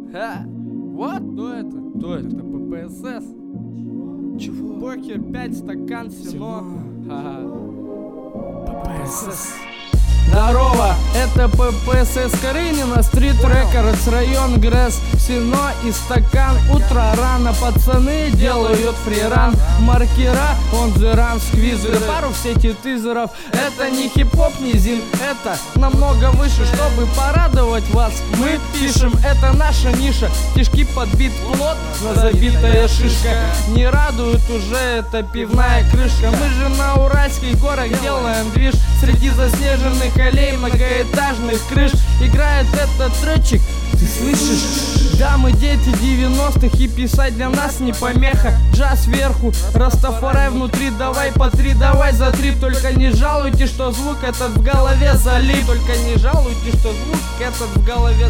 Вот? Кто это? Кто это? Это ППСС. Чего? Покер, 5 стакан, сено. ППСС. Здорово, это ППСС Карынина, Street Records, район ГРЭС, сено и стакан. Утро рано, пацаны делают фриран. Маркера, он же ран, сквизеры, пару в сети тизеров. Это не хип-хоп, не зин, это намного выше. Чтобы порадовать вас, мы пишем, это наша ниша. Стишки подбит плотно, забитая шишка. Не радует уже эта пивная крышка. Мы же на Уральских горах делаем движ. Среди заснеженных аллей, многоэтажных крыш играет этот тречик, ты слышишь? Да, мы дети 90-х, и писать для нас не помеха. Джаз сверху, Растафарай внутри, давай по 3, давай за 3. Только не жалуйте, что звук этот в голове залип. Только не жалуйте, что звук этот в голове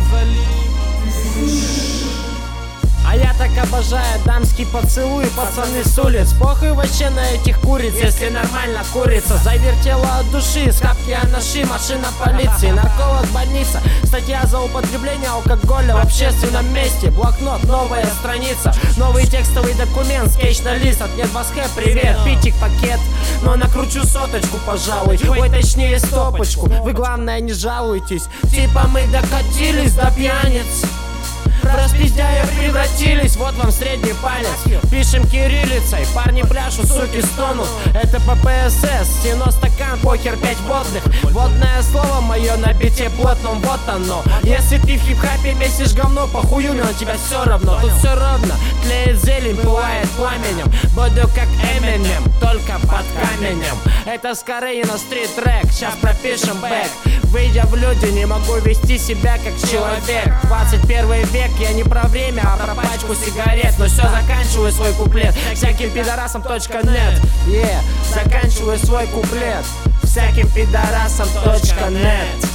залип. А я так обожаю дамский поцелуй, пацаны с улиц. Похуй вообще на этих куриц, если нормально курица. Завертела от души, скапки анаши, машина полиции, нарколог больница. Статья за употребление алкоголя в общественном месте. Блокнот, новая страница, новый текстовый документ, скетч на лист. От Недвасхэ, привет, питик пакет. Но накручу соточку, пожалуй, ой, точнее стопочку. Вы главное не жалуйтесь, типа мы докатились до пьяниц. В распиздяя превратились, вот вам средний палец. Пишем кириллицей, парни пляшут, суки стонут. Это ППСС, сено, стакан, покер, 5 водных. Водное слово мое на бите плотном, вот оно. Если ты в хип-хапе месишь говно, похую на тебя все равно. Тут все ровно, тлеет зелень, пылает пламенем. Буду как Эминем, только под каменем. Это с Карынина стрит трек, сейчас пропишем бэк. Выйдя в люди, не могу вести себя как человек. 21 век, я не про время, а про пачку сигарет. Но все, заканчиваю свой куплет всяким пидорасам .нет. Заканчиваю свой куплет всяким пидорасам .нет.